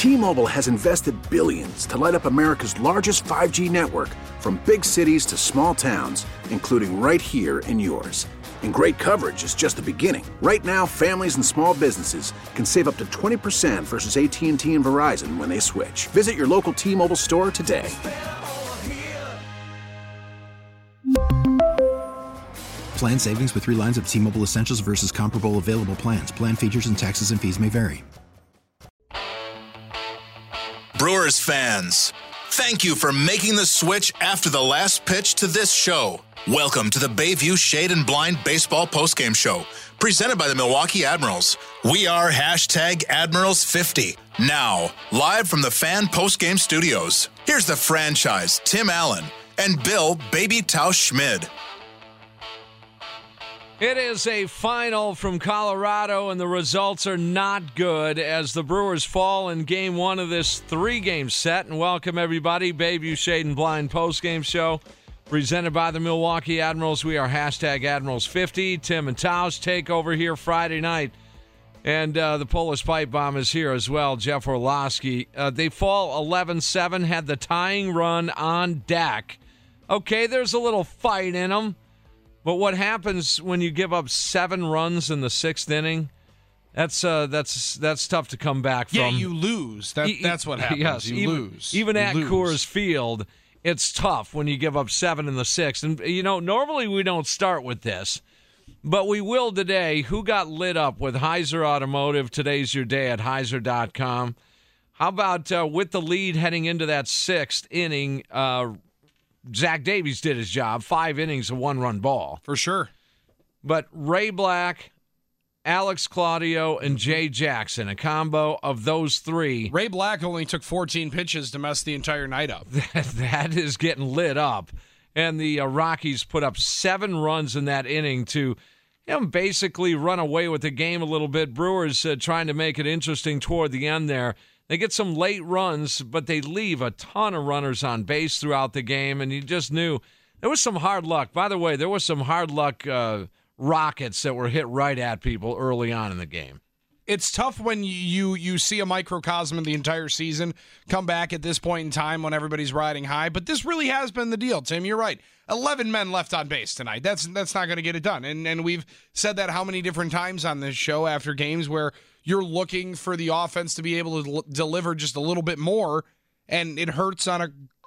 T-Mobile has invested billions to light up America's largest 5G network, from big cities to small towns, including right here in yours. And great coverage is just the beginning. Right now, families and small businesses can save up to 20% versus AT&T and Verizon when they switch. Visit your local T-Mobile store today. Plan savings with 3 lines of T-Mobile Essentials versus comparable available plans. Plan features and taxes and fees may vary. Brewers fans, thank you for making the switch after the last pitch to this show. Welcome to the Bayview Shade and Blind Baseball Postgame Show, presented by the Milwaukee Admirals. We are #Admirals50. Now, live from the Fan Postgame Studios, here's the franchise, Tim Allen, and Bill Baby Tausch Schmid. It is a final from Colorado, and the results are not good as the Brewers fall in Game 1 of this 3-game set. And welcome, everybody. Bayview Shade and Blind Postgame Show, presented by the Milwaukee Admirals. We are #Admirals50. Tim and Tausch take over here Friday night. And the Polish Pipe Bomb is here as well, Jeff Orlowski. They fall 11-7, had the tying run on deck. Okay, there's a little fight in them. But what happens when you give up 7 runs in the 6th inning? That's tough to come back from. Yeah, you lose. That's what happens. Yes, you lose. Even you at lose. Coors Field, it's tough when you give up 7 in the 6th. And, normally we don't start with this, but we will today. Who got lit up with Heiser Automotive? Today's your day at Heiser.com. How about with the lead heading into that 6th inning, Zach Davies did his job. 5 innings, a 1-run ball. For sure. But Ray Black, Alex Claudio, and Jay Jackson, a combo of those 3. Ray Black only took 14 pitches to mess the entire night up. That is getting lit up. And the Rockies put up 7 runs in that inning to basically run away with the game a little bit. Brewers trying to make it interesting toward the end there. They get some late runs, but they leave a ton of runners on base throughout the game, and you just knew there was some hard luck. By the way, there was some hard luck rockets that were hit right at people early on in the game. It's tough when you see a microcosm of the entire season come back at this point in time when everybody's riding high, but this really has been the deal, Tim. You're right. 11 men left on base tonight. That's not going to get it done, and we've said that how many different times on this show after games where you're looking for the offense to be able to deliver just a little bit more, and it hurts on a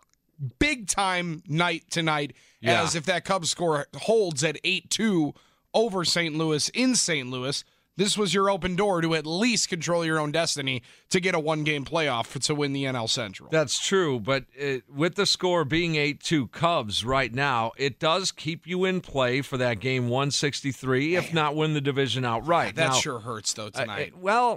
big-time night tonight, as if that Cubs score holds at 8-2 over St. Louis in St. Louis. This was your open door to at least control your own destiny to get a 1-game playoff to win the NL Central. That's true, but with the score being 8-2 Cubs right now, it does keep you in play for that game 163, if not win the division outright. That sure hurts, though, tonight.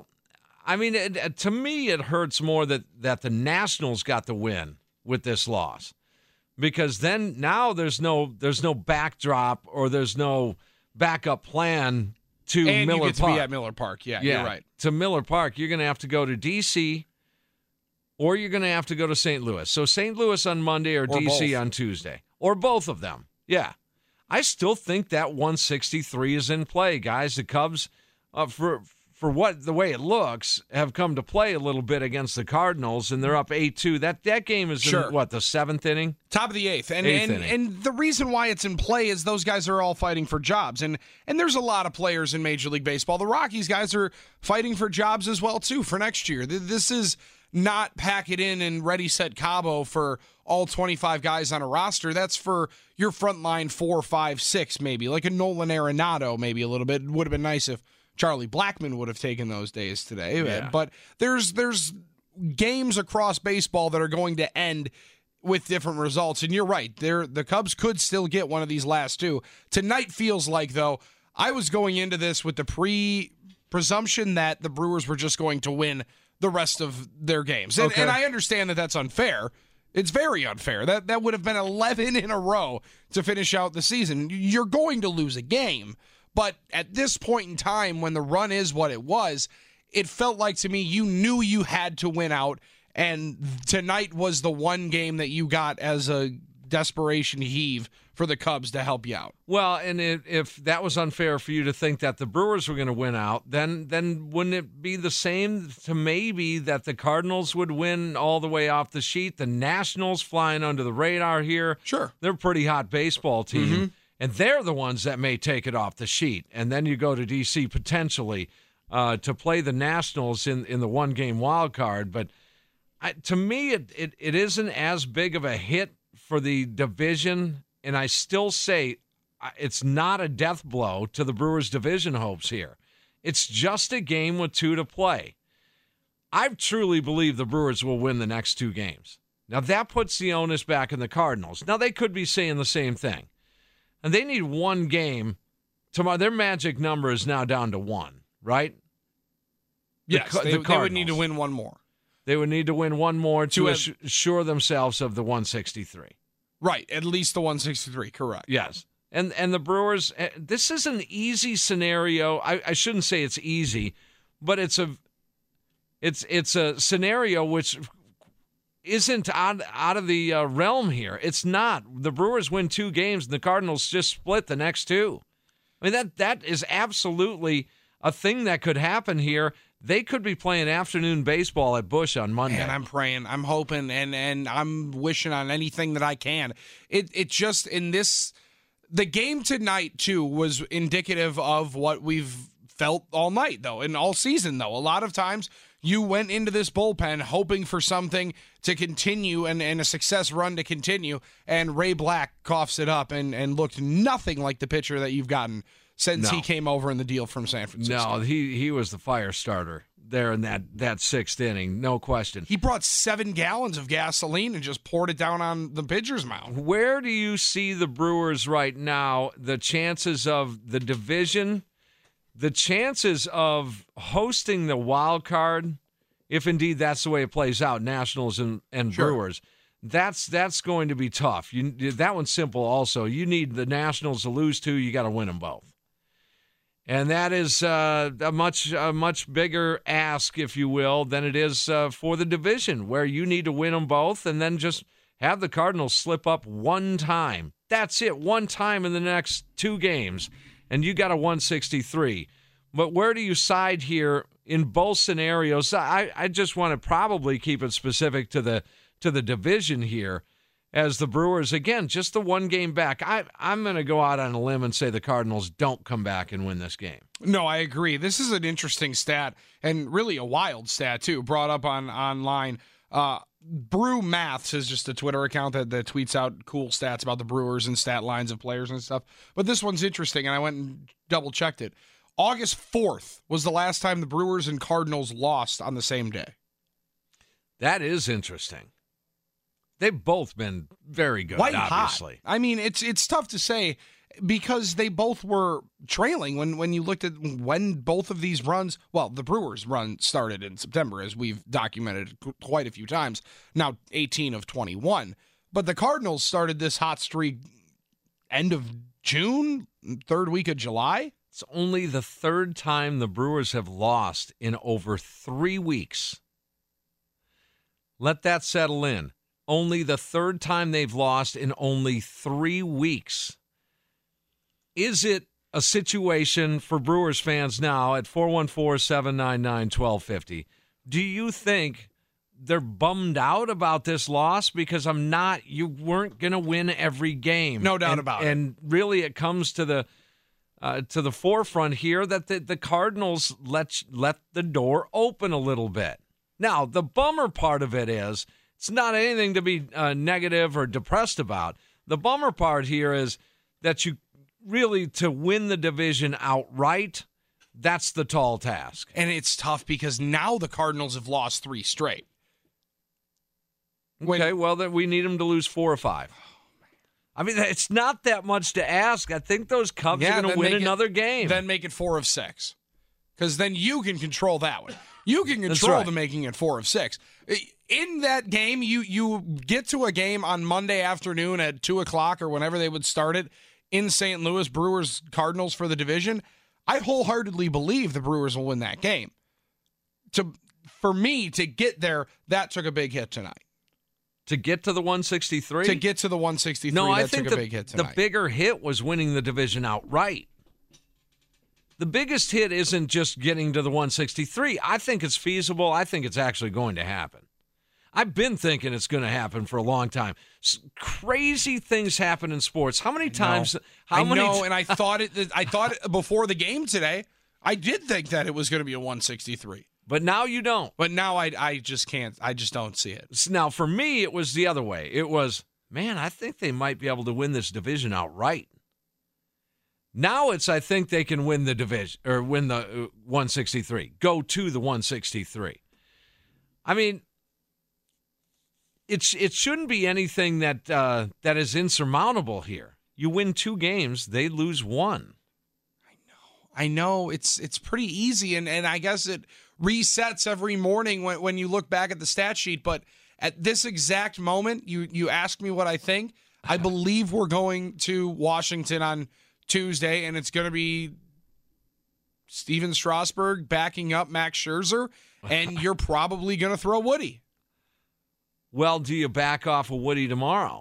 To me, it hurts more that the Nationals got the win with this loss, because then now there's no backdrop or there's no backup plan to and Miller you get Park. To be at Miller Park. Yeah, you're right. To Miller Park, you're going to have to go to D.C. or you're going to have to go to St. Louis. So St. Louis on Monday or D.C. on Tuesday. Or both of them. Yeah. I still think that 163 is in play, guys. The Cubs, for the way it looks, have come to play a little bit against the Cardinals, and they're up 8-2. That game is in, the 7th inning? Top of the 8th. And the reason why it's in play is those guys are all fighting for jobs. And there's a lot of players in Major League Baseball. The Rockies guys are fighting for jobs as well, too, for next year. This is not pack it in and ready, set, Cabo for all 25 guys on a roster. That's for your front line 4, 5, 6 maybe, like a Nolan Arenado maybe a little bit. It would have been nice if Charlie Blackmon would have taken those days today. Yeah. But there's games across baseball that are going to end with different results. And you're right. The Cubs could still get one of these last 2. Tonight feels like, though, I was going into this with the presumption that the Brewers were just going to win the rest of their games. And I understand that that's unfair. It's very unfair. That would have been 11 in a row to finish out the season. You're going to lose a game. But at this point in time, when the run is what it was, it felt like to me you knew you had to win out, and tonight was the one game that you got as a desperation heave for the Cubs to help you out. Well, and if that was unfair for you to think that the Brewers were going to win out, then wouldn't it be the same to maybe that the Cardinals would win all the way off the sheet? The Nationals flying under the radar here. Sure. They're a pretty hot baseball team, and they're the ones that may take it off the sheet. And then you go to D.C. potentially to play the Nationals in the one-game wild card. But to me, it isn't as big of a hit for the division. And I still say it's not a death blow to the Brewers' division hopes here. It's just a game with 2 to play. I truly believe the Brewers will win the next 2 games. Now, that puts the onus back in the Cardinals. Now, they could be saying the same thing. And they need 1 game. Tomorrow, their magic number is now down to 1, right? Yes, they would need to win 1 more. They would need to win 1 more to assure themselves of the 163. Right, at least the 163, correct. Yes. And the Brewers, this is an easy scenario. I shouldn't say it's easy, but it's a scenario which isn't out of the realm here. It's not. The Brewers win 2 games, and the Cardinals just split the next 2. I mean, that is absolutely a thing that could happen here. They could be playing afternoon baseball at Busch on Monday. And I'm praying, I'm hoping, and I'm wishing on anything that I can. It just, in this, the game tonight, too, was indicative of what we've felt all night, though, and all season, though. A lot of times, you went into this bullpen hoping for something to continue and a success run to continue, and Ray Black coughs it up and looked nothing like the pitcher that you've gotten since he came over in the deal from San Francisco. No, he was the fire starter there in that 6th inning, no question. He brought 7 gallons of gasoline and just poured it down on the pitcher's mound. Where do you see the Brewers right now, the chances of the division, the chances of hosting the wild card, if indeed that's the way it plays out, Nationals and Sure. Brewers? That's going to be tough. That one's simple also. You need the Nationals to lose 2, you got to win them both. And that is a much bigger ask, if you will, than it is for the division, where you need to win them both and then just have the Cardinals slip up 1 time. That's it, 1 time in the next 2 games, and you got a 163. But where do you side here in both scenarios? I just want to probably keep it specific to the division here. As the Brewers, again, just the 1 game back. I'm going to go out on a limb and say the Cardinals don't come back and win this game. No, I agree. This is an interesting stat, and really a wild stat, too, brought up online. Brew Maths is just a Twitter account that tweets out cool stats about the Brewers and stat lines of players and stuff. But this one's interesting, and I went and double-checked it. August 4th was the last time the Brewers and Cardinals lost on the same day. That is interesting. They've both been very good, White obviously. Hot. I mean, it's tough to say because they both were trailing when you looked at when both of these runs, well, the Brewers run started in September, as we've documented quite a few times, now 18 of 21. But the Cardinals started this hot streak end of June, 3rd week of July. It's only the 3rd time the Brewers have lost in over 3 weeks. Let that settle in. Only the 3rd time they've lost in only 3 weeks. Is it a situation for Brewers fans now at 414-799-1250? Do you think they're bummed out about this loss? Because you weren't going to win every game. No doubt about it. And really it comes to the forefront here that the Cardinals let the door open a little bit. Now, the bummer part of it is, it's not anything to be negative or depressed about. The bummer part here is that you really, to win the division outright, that's the tall task. And it's tough because now the Cardinals have lost 3 straight. Okay, well, then we need them to lose 4 or 5. I mean, it's not that much to ask. I think those Cubs are going to win another game. Then make it 4 of 6. Because then you can control that one. You can control the making it 4 of 6. In that game, you get to a game on Monday afternoon at 2 o'clock or whenever they would start it in St. Louis, Brewers Cardinals for the division. I wholeheartedly believe the Brewers will win that game. For me to get there, that took a big hit tonight. To get to the 163? To get to the 163, no, I that think took a big hit tonight. The bigger hit was winning the division outright. The biggest hit isn't just getting to the 163. I think it's feasible. I think it's actually going to happen. I've been thinking it's going to happen for a long time. Crazy things happen in sports. How many times? And I thought it before the game today. I did think that it was going to be a 163. But now you don't. But now I just can't. I just don't see it. Now, for me, it was the other way. It was, man, I think they might be able to win this division outright. Now it's, I think they can win the division or win the 163. Go to the 163. I mean, it shouldn't be anything that is insurmountable here. You win 2 games, they lose 1. I know it's pretty easy, and I guess it resets every morning when you look back at the stat sheet. But at this exact moment, you ask me what I think. I believe we're going to Washington on Tuesday, and it's going to be Steven Strasburg backing up Max Scherzer, and you're probably going to throw Woody. Well, do you back off of Woody tomorrow?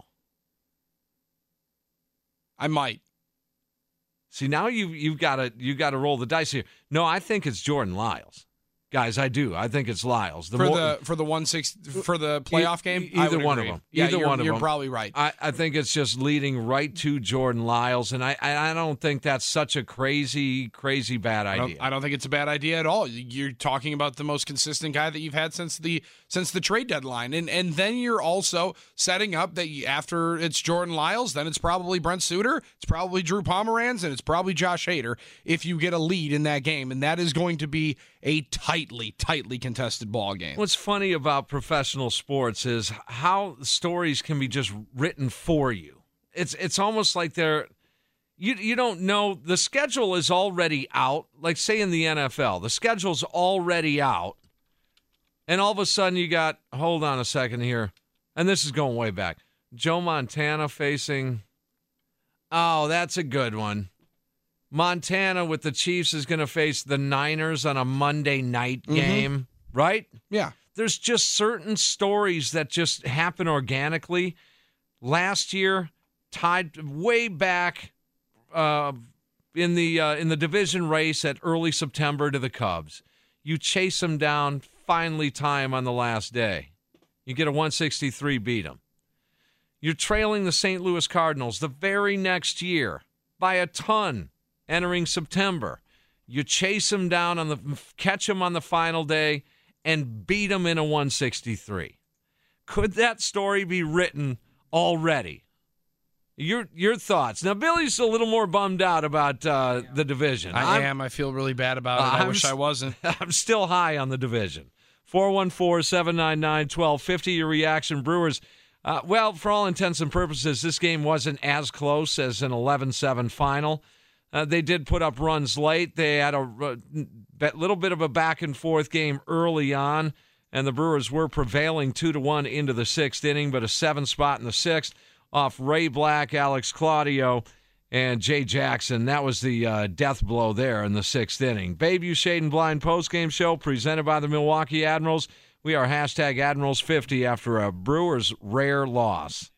I might. See, now you've got to roll the dice here. No, I think it's Jordan Lyles. Guys, I do. I think it's Lyles. For the 160 for the playoff game? Either one of them. You're probably right. I think it's just leading right to Jordan Lyles, and I don't think that's such a crazy bad idea. I don't think it's a bad idea at all. You're talking about the most consistent guy that you've had since the trade deadline. And then you're also setting up that after it's Jordan Lyles, then it's probably Brent Suter, it's probably Drew Pomeranz, and it's probably Josh Hader if you get a lead in that game. And that is going to be a tightly contested ball game. What's funny about professional sports is how stories can be just written for you. It's almost like you don't know. The schedule is already out. Like, say, in the NFL, the schedule's already out. And all of a sudden you got, hold on a second here, and this is going way back, Joe Montana facing, oh, that's a good one. Montana with the Chiefs is going to face the Niners on a Monday night game, right? Yeah. There's just certain stories that just happen organically. Last year, tied way back in the division race at early September to the Cubs. You chase them down, finally tie them on the last day. You get a 163, beat them. You're trailing the St. Louis Cardinals the very next year by a ton. Entering September, you chase them down catch them on the final day, and beat them in a 163. Could that story be written already? Your thoughts. Now, Billy's a little more bummed out about the division. I am. I feel really bad about it. I wish I wasn't. I'm still high on the division. 414-799-1250. Your reaction, Brewers. Well, for all intents and purposes, this game wasn't as close as an 11-7 final. They did put up runs late. They had a little bit of a back-and-forth game early on, and the Brewers were prevailing 2-1 into the 6th inning, but a 7 spot in the 6th off Ray Black, Alex Claudio, and Jay Jackson. That was the death blow there in the 6th inning. Bayview Shade and Blind postgame show presented by the Milwaukee Admirals. We are hashtag Admirals50 after a Brewers rare loss.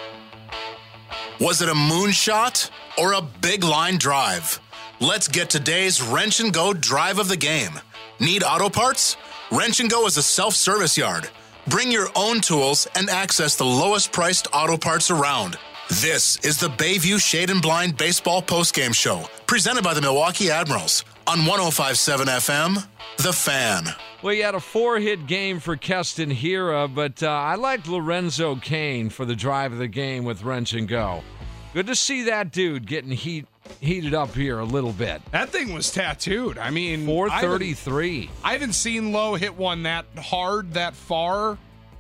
Was it a moonshot or a big line drive? Let's get today's Wrench and Go drive of the game. Need auto parts? Wrench and Go is a self-service yard. Bring your own tools and access the lowest priced auto parts around. This is the Bayview Shade and Blind baseball postgame show, presented by the Milwaukee Admirals on 105.7 FM, The Fan. Well, you had a 4-hit game for Keston Hiura, but I liked Lorenzo Cain for the drive of the game with Wrench and Go. Good to see that dude getting heated up here a little bit. That thing was tattooed. I mean, 433. I haven't seen Lowe hit one that hard, that far,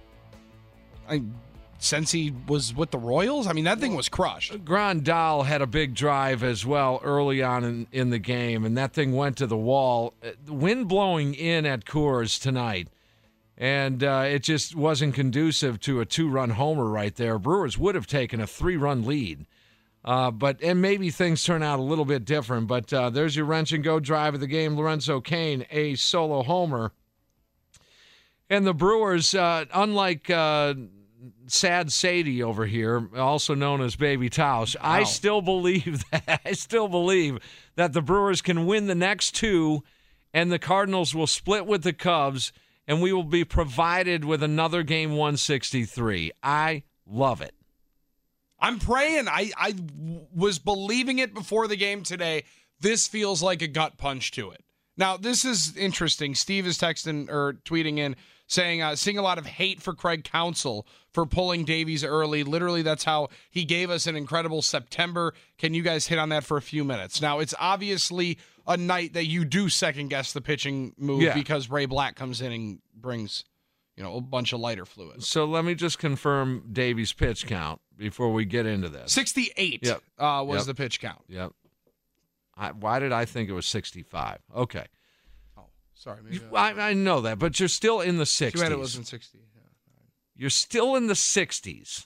since he was with the Royals. I mean, that thing was crushed. Grandal had a big drive as well early on in the game, and that thing went to the wall. Wind blowing in at Coors tonight, and it just wasn't conducive to a 2-run homer right there. Brewers would have taken a 3-run lead. But maybe things turn out a little bit different. But there's your Wrench and Go drive of the game. Lorenzo Cain, a solo homer. And the Brewers, unlike Sad Sadie over here, also known as Baby Tausch. Wow. I still believe that the Brewers can win the next two, and the Cardinals will split with the Cubs, and we will be provided with another game 163. I love it. I'm praying. I was believing it before the game today. This feels like a gut punch to it. Now, this is interesting. Steve is texting or tweeting in saying, seeing a lot of hate for Craig Counsell for pulling Davies early. Literally, that's how he gave us an incredible September. Can you guys hit on that for a few minutes? Now, it's obviously a night that you do second-guess the pitching move because Ray Black comes in and brings, a bunch of lighter fluid. So let me just confirm Davies' pitch count before we get into this. 68 was the pitch count. Yep. Why did I think it was 65? Okay. Sorry. Maybe I know that, but you're still in the 60s. You had it was in 60. Yeah. You're still in the 60s.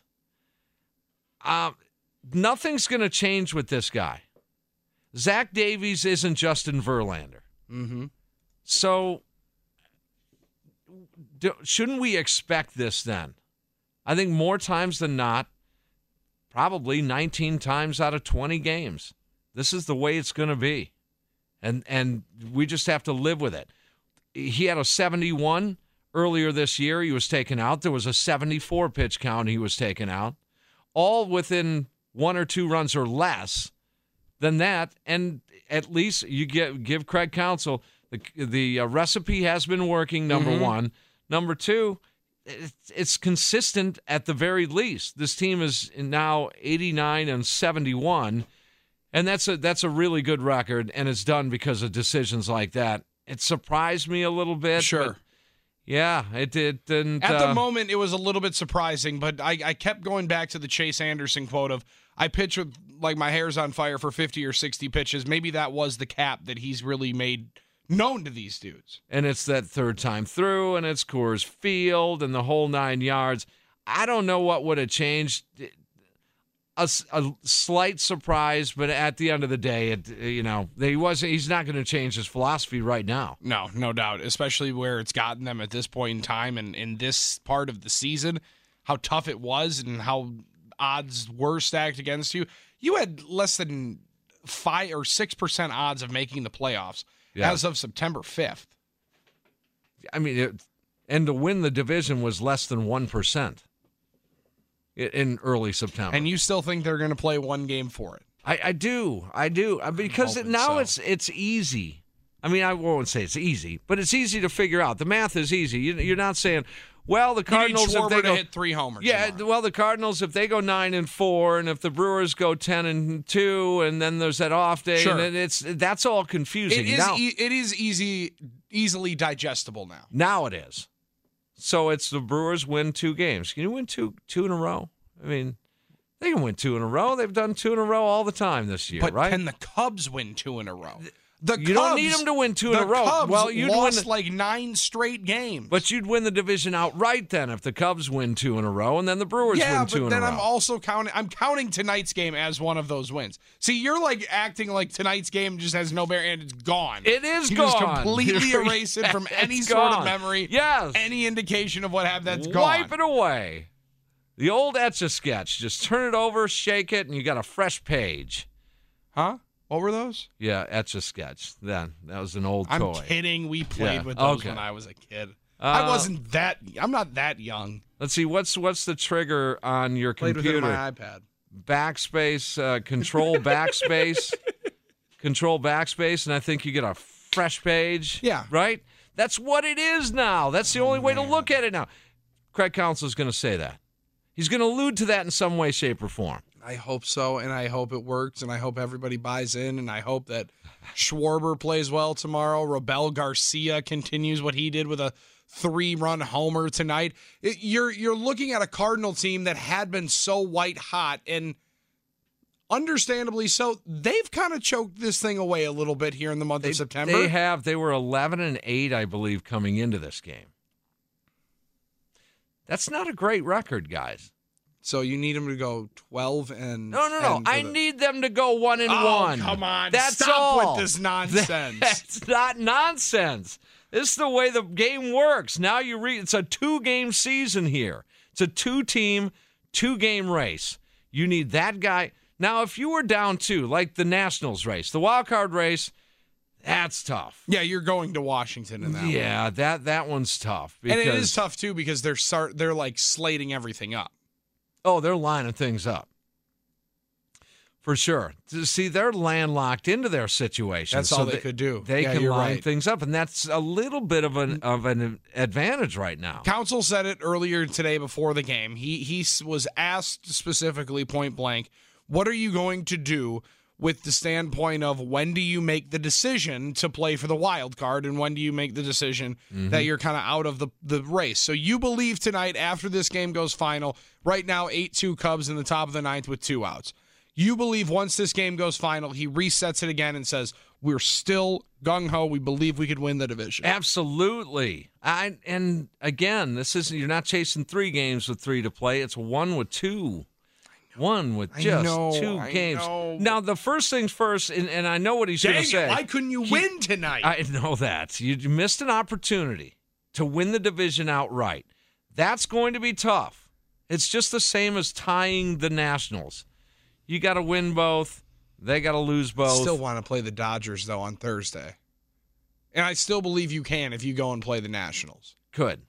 Nothing's going to change with this guy. Zach Davies isn't Justin Verlander. Mm-hmm. So shouldn't we expect this then? I think more times than not, probably 19 times out of 20 games, this is the way it's going to be. And we just have to live with it. He had a 71 earlier this year. He was taken out. There was a 74 pitch count. He was taken out. All within 1 or 2 runs or less than that. And at least you give Craig Counsell the recipe has been working, number one. Number two, it's consistent at the very least. This team is now 89 and 71. And that's a really good record, and it's done because of decisions like that. It surprised me a little bit. Sure. Yeah, it didn't. At the moment, it was a little bit surprising, but I kept going back to the Chase Anderson quote of, I pitch with like my hair's on fire for 50 or 60 pitches. Maybe that was the cap that he's really made known to these dudes. And it's that third time through, and it's Coors Field and the whole 9 yards. I don't know what would have changed. A slight surprise, but at the end of the day, he's not going to change his philosophy right now. No, no doubt, especially where it's gotten them at this point in time and in this part of the season, how tough it was and how odds were stacked against you. You had less than 5 or 6% odds of making the playoffs as of September 5th. I mean, and to win the division was less than 1%. In early September. And you still think they're going to play one game for it? I do. Because now it's easy. I mean, I won't say it's easy, but it's easy to figure out. The math is easy. You're not saying, well, the Cardinals, if they hit 3 homers. Yeah, tomorrow. Well, the Cardinals, if they go 9-4, and if the Brewers go 10-2, and then there's that off day, sure. and that's all confusing. It is easily digestible now. Now it is. So it's the Brewers win 2 games. Can you win two in a row? I mean, they can win 2 in a row. They've done 2 in a row all the time this year, but right? Can the Cubs win 2 in a row? You don't need them to win 2 in a row. Cubs you'd lost like 9 straight games. But you'd win the division outright then if the Cubs win 2 in a row, and then the Brewers win 2 in a row. Yeah, but then I'm also counting tonight's game as one of those wins. See, you're like acting like tonight's game just has no bear and it's gone. It is you gone. Just completely erase it from any sort of memory. Yes. Any indication of what happened, that's gone. Wipe it away. The old Etch-a-Sketch. Just turn it over, shake it, and you got a fresh page. Huh? What were those? Yeah, Etch-a-Sketch. That was an old toy. I'm kidding. We played with those when I was a kid. I'm not that young. Let's see. What's the trigger on your computer? Played with it on my iPad. Backspace, control backspace. Control backspace, and I think you get a fresh page. Yeah. Right? That's what it is now. That's the only way to look at it now. Craig Counsell is going to say that. He's going to allude to that in some way, shape, or form. I hope so, and I hope it works, and I hope everybody buys in, and I hope that Schwarber plays well tomorrow. Robel Garcia continues what he did with a 3-run homer tonight. You're looking at a Cardinal team that had been so white hot, and understandably so, they've kind of choked this thing away a little bit here in the month of September. They have. They were 11-8, I believe, coming into this game. That's not a great record, guys. So you need them to go 12 and No. I need them to go 1-1. Oh, come on. That's Stop all. with this nonsense. That's not nonsense. This is the way the game works. Now it's a 2-game season here. It's a 2-team, 2-game race. You need that guy. Now, if you were down 2, like the Nationals race, the wild card race, that's tough. Yeah, you're going to Washington in that one. Yeah, that one's tough. And it is tough, too, because they're like slating everything up. Oh, they're lining things up. For sure. See, they're landlocked into their situation. That's all they could do. They can line things up, and that's a little bit of an advantage right now. Counsell said it earlier today before the game. He was asked specifically point blank, what are you going to do with the standpoint of when do you make the decision to play for the wild card and when do you make the decision that you're kind of out of the race? So you believe tonight after this game goes final, right now 8-2 Cubs in the top of the 9th with 2 outs. You believe once this game goes final, he resets it again and says, we're still gung-ho. We believe we could win the division. Absolutely. And again, you're not chasing 3 games with 3 to play. It's 1 with 2. 1 with just 2 games. Now, the first things first, and I know what he's going to say. Why couldn't you win tonight? I know that. You missed an opportunity to win the division outright. That's going to be tough. It's just the same as tying the Nationals. You got to win both. They got to lose both. Still want to play the Dodgers, though, on Thursday. And I still believe you can if you go and play the Nationals. Could.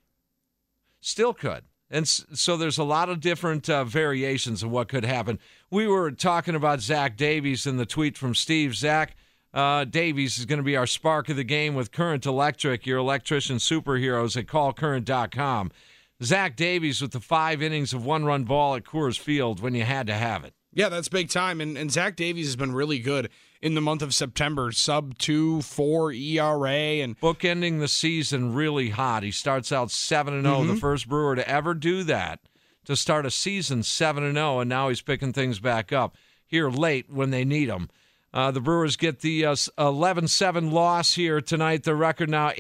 Still could. And so there's a lot of different variations of what could happen. We were talking about Zach Davies in the tweet from Steve. Zach Davies is going to be our spark of the game with Current Electric, your electrician superheroes at callcurrent.com. Zach Davies with the 5 innings of 1-run ball at Coors Field when you had to have it. Yeah, that's big time. And Zach Davies has been really good in the month of September. Sub 2.4 ERA. And bookending the season really hot. He starts out 7-0, the first Brewer to ever do that, to start a season 7-0, and now he's picking things back up here late when they need him. The Brewers get the 11-7 loss here tonight. The record now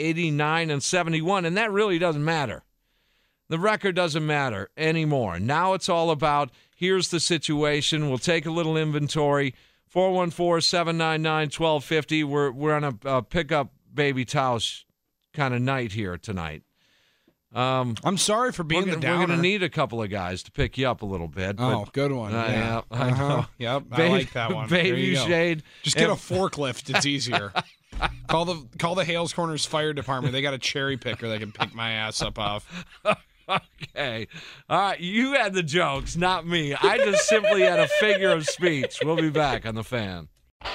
89-71, and that really doesn't matter. The record doesn't matter anymore. Now it's all about, here's the situation. We'll take a little inventory. 414-799-1250. We're on a pick-up baby Tausch kind of night here tonight. I'm sorry for being the downer. We're going to need a couple of guys to pick you up a little bit. But, good one. Yeah, I know. Yep, I like that one. Baby Shade. Just get a forklift. It's easier. Call the Hales Corners Fire Department. They got a cherry picker that can pick my ass up off. Okay. All right. You had the jokes, not me. I just simply had a figure of speech. We'll be back on The Fan.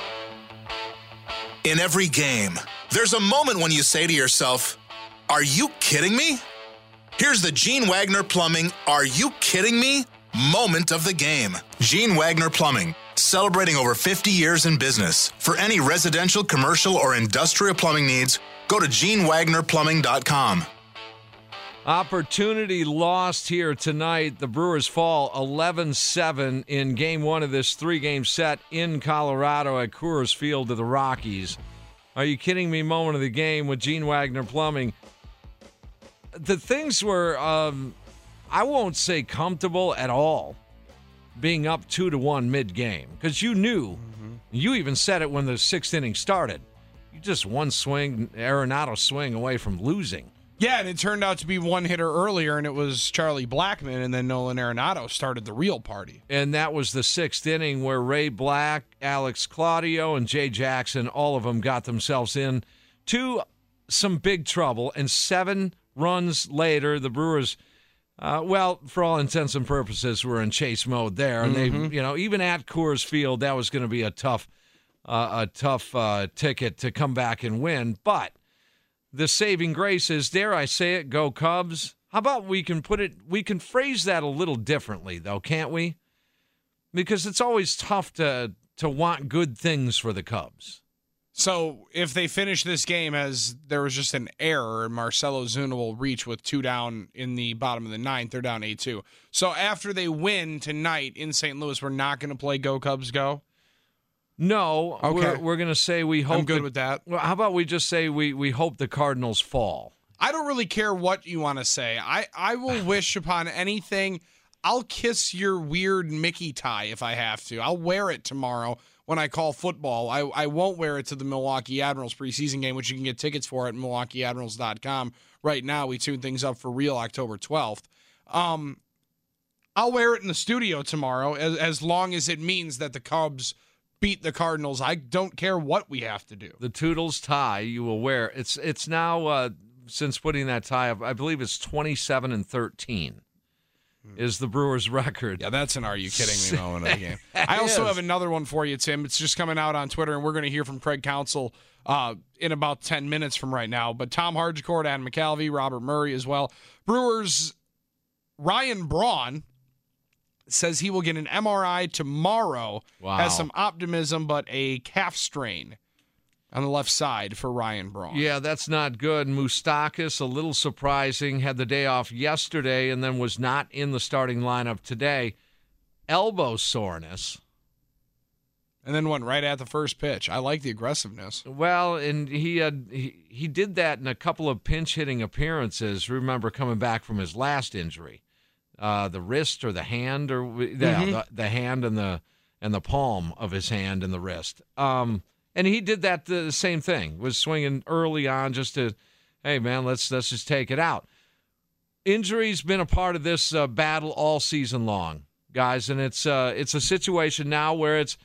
In every game, there's a moment when you say to yourself, are you kidding me? Here's the Gene Wagner Plumbing Are You Kidding Me? Moment of the game. Gene Wagner Plumbing, celebrating over 50 years in business. For any residential, commercial, or industrial plumbing needs, go to GeneWagnerPlumbing.com. Opportunity lost here tonight. The Brewers fall 11-7 in Game 1 of this 3-game set in Colorado at Coors Field to the Rockies. Are you kidding me? Moment of the game with Gene Wagner Plumbing. The things were, I won't say comfortable at all, being up 2-1 mid-game. Because you knew, you even said it when the 6th inning started. You just one swing, Arenado swing away from losing. Yeah, and it turned out to be one hitter earlier, and it was Charlie Blackmon, and then Nolan Arenado started the real party. And that was the 6th inning where Ray Black, Alex Claudio, and Jay Jackson, all of them got themselves in to some big trouble. And 7 runs later, the Brewers, for all intents and purposes, were in chase mode there. And they, even at Coors Field, that was going to be a tough ticket to come back and win. But the saving grace is, dare I say it, go Cubs. How about we can phrase that a little differently, though, can't we? Because it's always tough to want good things for the Cubs. So if they finish this game as there was just an error and Marcell Ozuna will reach with 2 down in the bottom of the 9th, they're down 8-2. So after they win tonight in St. Louis, we're not going to play Go Cubs Go? No, okay. We're going to say we hope. I'm good with that. Well, how about we just say we hope the Cardinals fall? I don't really care what you want to say. I will wish upon anything. I'll kiss your weird Mickey tie if I have to. I'll wear it tomorrow when I call football. I won't wear it to the Milwaukee Admirals preseason game, which you can get tickets for at MilwaukeeAdmirals.com. Right now, we tune things up for real October 12th. I'll wear it in the studio tomorrow as long as it means that the Cubs beat the Cardinals. I don't care what we have to do. The Toodles tie you will wear. It's now, since putting that tie up, I believe it's 27-13 is the Brewers' record. Yeah, that's an "are you kidding me" moment of the game. I also have another one for you, Tim. It's just coming out on Twitter, and we're going to hear from Craig Counsell in about 10 minutes from right now. But Tom Hargecourt, Adam McCalvy, Robert Murray as well. Brewers' Ryan Braun says he will get an MRI tomorrow. Wow. Has some optimism, but a calf strain on the left side for Ryan Braun. Yeah, that's not good. Moustakas, a little surprising, had the day off yesterday and then was not in the starting lineup today. Elbow soreness. And then went right at the first pitch. I like the aggressiveness. Well, and he did that in a couple of pinch hitting appearances. Remember coming back from his last injury, the wrist or the hand, or the hand and the palm of his hand and the wrist. And he did that the same thing. Was swinging early on just to, hey man, let's just take it out. Injury's been a part of this battle all season long, guys, and it's a situation now where it's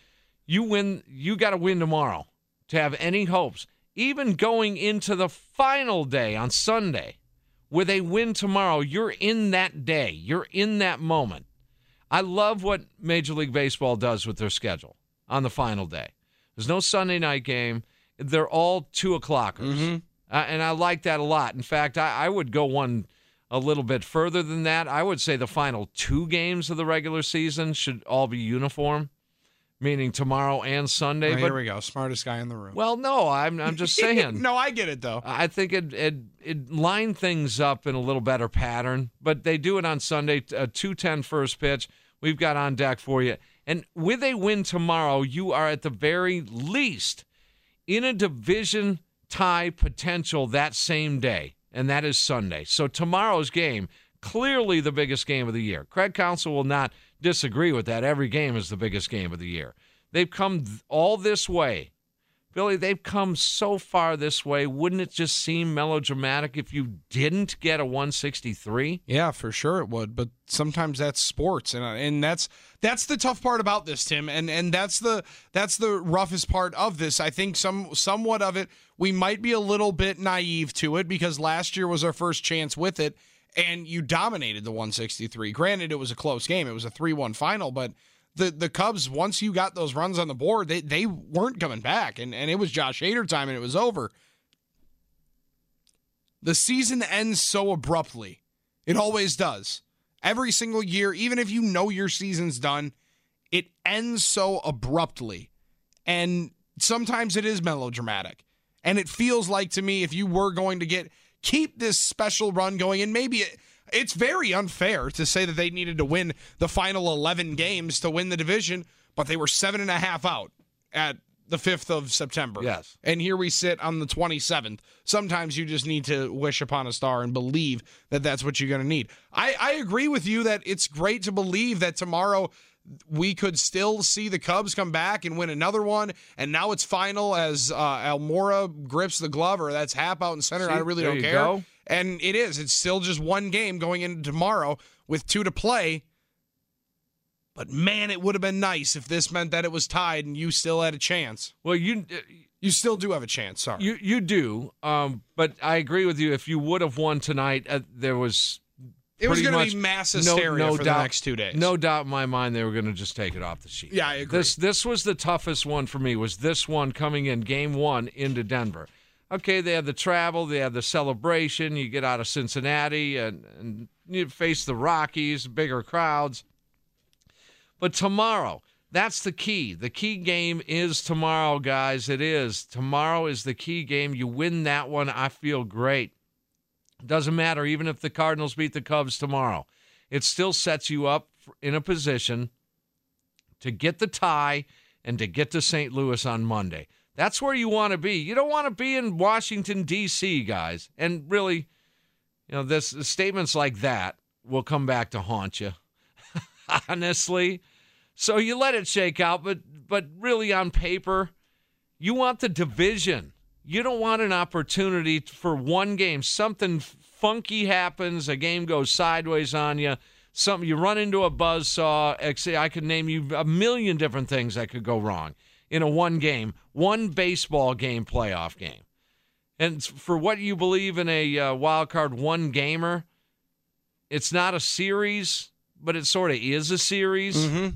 you got to win tomorrow to have any hopes. Even going into the final day on Sunday, with a win tomorrow, you're in that day. You're in that moment. I love what Major League Baseball does with their schedule on the final day. There's no Sunday night game. They're all 2 o'clockers. Mm-hmm. And I like that a lot. In fact, I would go one a little bit further than that. I would say the final 2 games of the regular season should all be uniform, meaning tomorrow and Sunday. Here we go. Smartest guy in the room. Well, no, I'm just saying. No, I get it, though. I think it line things up in a little better pattern, but they do it on Sunday, 2:10 first pitch. We've got on deck for you. And with a win tomorrow, you are at the very least in a division tie potential that same day, and that is Sunday. So tomorrow's game, clearly the biggest game of the year. Craig Counsell will not disagree with that. Every game is the biggest game of the year. They've come all this way. Billy, they've come so far this way. Wouldn't it just seem melodramatic if you didn't get a 163? Yeah, for sure it would. But sometimes that's sports, and that's the tough part about this, Tim. And that's the roughest part of this. I think somewhat of it, we might be a little bit naive to it because last year was our first chance with it, and you dominated the 163. Granted, it was a close game. It was a 3-1 final, but the Cubs, once you got those runs on the board, they weren't coming back, and it was Josh Hader time, and it was over. The season ends so abruptly. It always does. Every single year, even if you know your season's done, it ends so abruptly. And sometimes it is melodramatic. And it feels like to me if you were going to keep this special run going, and maybe it's very unfair to say that they needed to win the final 11 games to win the division, but they were 7.5 out at the 5th of September. Yes. And here we sit on the 27th. Sometimes you just need to wish upon a star and believe that that's what you're going to need. I agree with you that it's great to believe that tomorrow we could still see the Cubs come back and win another one, and now it's final as Almora grips the glove, or that's Happ out in center. See, I really don't care. Go. And it is. It's still just one game going into tomorrow with 2 to play. But, man, it would have been nice if this meant that it was tied and you still had a chance. Well, you still do have a chance, sorry. You do, but I agree with you. If you would have won tonight, there was It was pretty going much to be mass hysteria for the next 2 days. No doubt in my mind they were going to just take it off the sheet. Yeah, I agree. This was the toughest one for me, was this one coming in Game 1 into Denver. Okay, they had the travel, they had the celebration, you get out of Cincinnati, and you face the Rockies, bigger crowds. But tomorrow, that's the key. The key game is tomorrow, guys. It is. Tomorrow is the key game. You win that one, I feel great. Doesn't matter, even if the Cardinals beat the Cubs tomorrow. It still sets you up in a position to get the tie and to get to St. Louis on Monday. That's where you want to be. You don't want to be in Washington, D.C., guys. And really, statements like that will come back to haunt you. Honestly. So you let it shake out, but really on paper, you want the division. You don't want an opportunity for one game. Something funky happens, a game goes sideways on you, you run into a buzzsaw. I could name you a million different things that could go wrong in a one baseball game playoff game. And for what you believe in a wild card one-gamer, it's not a series, but it sort of is a series. Mm-hmm.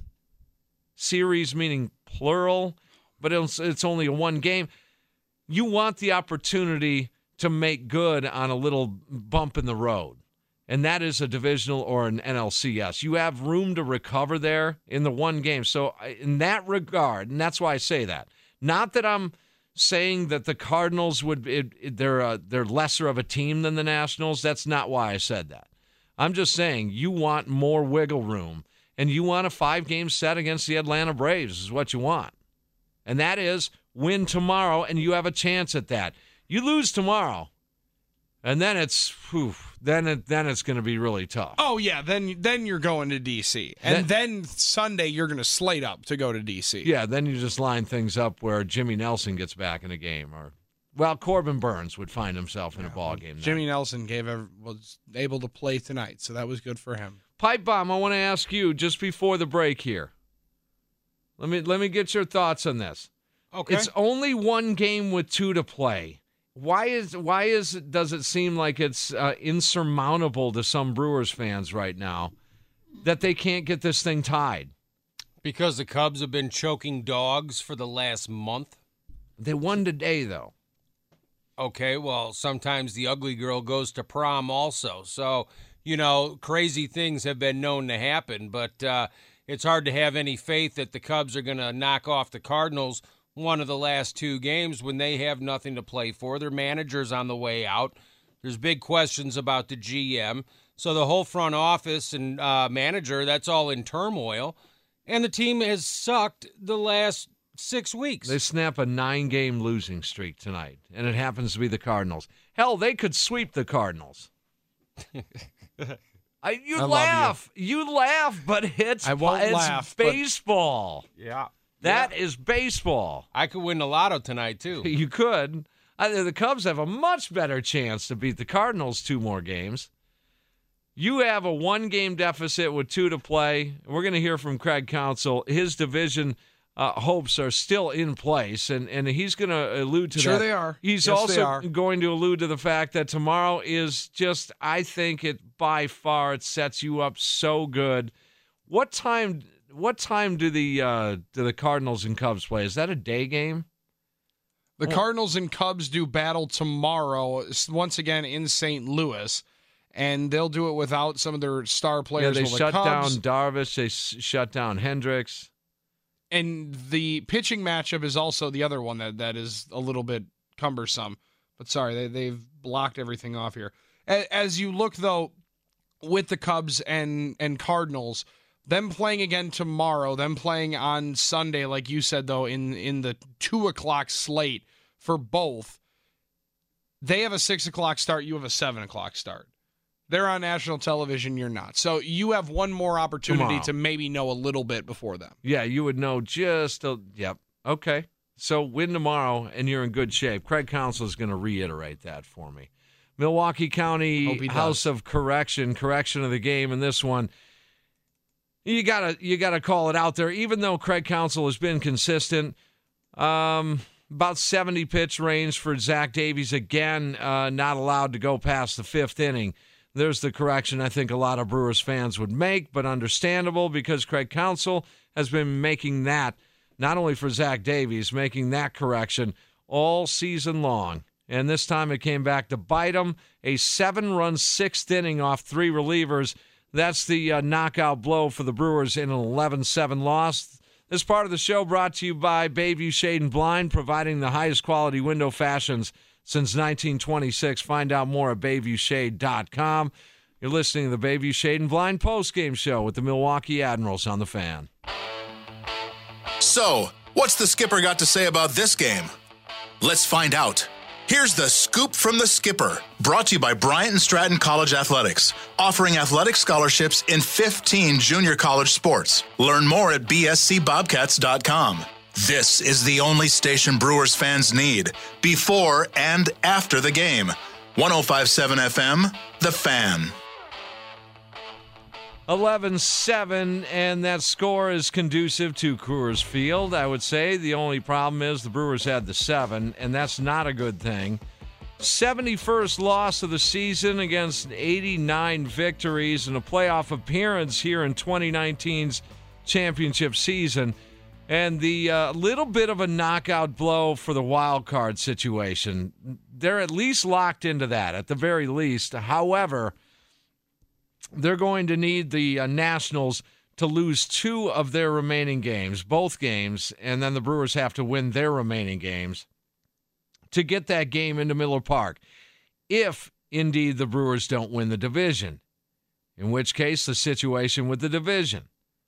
Series meaning plural, but it's only a one game. You want the opportunity to make good on a little bump in the road, and that is a divisional or an NLCS. You have room to recover there in the one game. So in that regard, and that's why I say that, not that I'm saying that the Cardinals they're lesser of a team than the Nationals. That's not why I said that. I'm just saying you want more wiggle room, and you want a 5-game set against the Atlanta Braves is what you want. And that is win tomorrow, and you have a chance at that. You lose tomorrow, and then it's then it's going to be really tough. Oh yeah, then you're going to DC, and then Sunday you're going to slate up to go to DC. Yeah, then you just line things up where Jimmy Nelson gets back in a game, or Corbin Burns would find himself in a ball game. Jimmy Nelson was able to play tonight, so that was good for him. Pipe Bomb, I want to ask you just before the break here. Let me get your thoughts on this. Okay. It's only one game with 2 to play. Why does it seem like it's insurmountable to some Brewers fans right now that they can't get this thing tied? Because the Cubs have been choking dogs for the last month. They won today, though. Okay, well, sometimes the ugly girl goes to prom also. So, crazy things have been known to happen, but it's hard to have any faith that the Cubs are going to knock off the Cardinals one of the last 2 games when they have nothing to play for. Their manager's on the way out. There's big questions about the GM. So the whole front office and manager, that's all in turmoil. And the team has sucked the last 6 weeks. They snap a 9-game losing streak tonight, and it happens to be the Cardinals. Hell, they could sweep the Cardinals. You laugh, but it's baseball. Yeah. That is baseball. I could win the lotto tonight, too. You could. The Cubs have a much better chance to beat the Cardinals 2 more games. You have a 1-game deficit with 2 to play. We're going to hear from Craig Counsell. His division hopes are still in place, and he's going to allude to that. Sure they are. He's going to allude to the fact that tomorrow is just, I think it by far, it sets you up so good. What time do the Cardinals and Cubs play? Is that a day game? The Cardinals and Cubs do battle tomorrow, once again in St. Louis, and they'll do it without some of their star players. Yeah, they shut down Darvish. They shut down Hendricks. And the pitching matchup is also the other one that is a little bit cumbersome. But sorry, they've blocked everything off here. As you look, though, with the Cubs and Cardinals, them playing again tomorrow, them playing on Sunday, like you said, though, in the 2 o'clock slate for both, they have a 6 o'clock start, you have a 7 o'clock start. They're on national television, you're not. So you have one more opportunity tomorrow to maybe know a little bit before them. Yeah, you would know yep. Okay. So win tomorrow, and you're in good shape. Craig Counsell is going to reiterate that for me. Milwaukee County House of Correction of the game in this one. You gotta call it out there. Even though Craig Counsell has been consistent, about 70 pitch range for Zach Davies again, not allowed to go past the 5th inning. There's the correction I think a lot of Brewers fans would make, but understandable because Craig Counsell has been making that, not only for Zach Davies, making that correction all season long. And this time it came back to bite him. A 7-run 6th inning off 3 relievers. That's the knockout blow for the Brewers in an 11-7 loss. This part of the show brought to you by Bayview Shade and Blind, providing the highest quality window fashions since 1926. Find out more at BayviewShade.com. You're listening to the Bayview Shade and Blind postgame show with the Milwaukee Admirals on the Fan. So, what's the skipper got to say about this game? Let's find out. Here's the scoop from the skipper, brought to you by Bryant and Stratton College Athletics, offering athletic scholarships in 15 junior college sports. Learn more at bscbobcats.com. This is the only station Brewers fans need before and after the game. 105.7 FM, The Fan. 11-7, and that score is conducive to Coors Field, I would say. The only problem is the Brewers had the 7, and that's not a good thing. 71st loss of the season against 89 victories and a playoff appearance here in 2019's championship season. And the little bit of a knockout blow for the wild card situation. They're at least locked into that, at the very least. However, they're going to need the Nationals to lose 2 of their remaining games, both games, and then the Brewers have to win their remaining games to get that game into Miller Park, if indeed the Brewers don't win the division, in which case the situation with the division.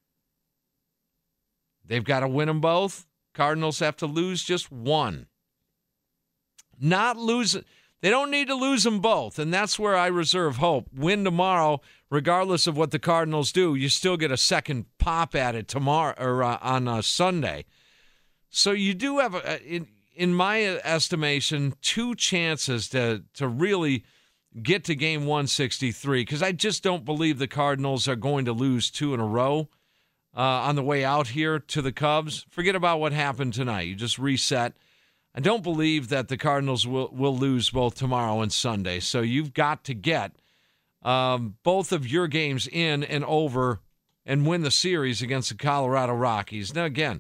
They've got to win them both. Cardinals have to lose just 1. Not lose. They don't need to lose them both, and that's where I reserve hope. Win tomorrow, regardless of what the Cardinals do, you still get a second pop at it tomorrow or on Sunday. So you do have, in my estimation, 2 chances to really get to game 163, because I just don't believe the Cardinals are going to lose 2 in a row on the way out here to the Cubs. Forget about what happened tonight. You just reset. I don't believe that the Cardinals will lose both tomorrow and Sunday. So you've got to get both of your games in and over and win the series against the Colorado Rockies. Now, again,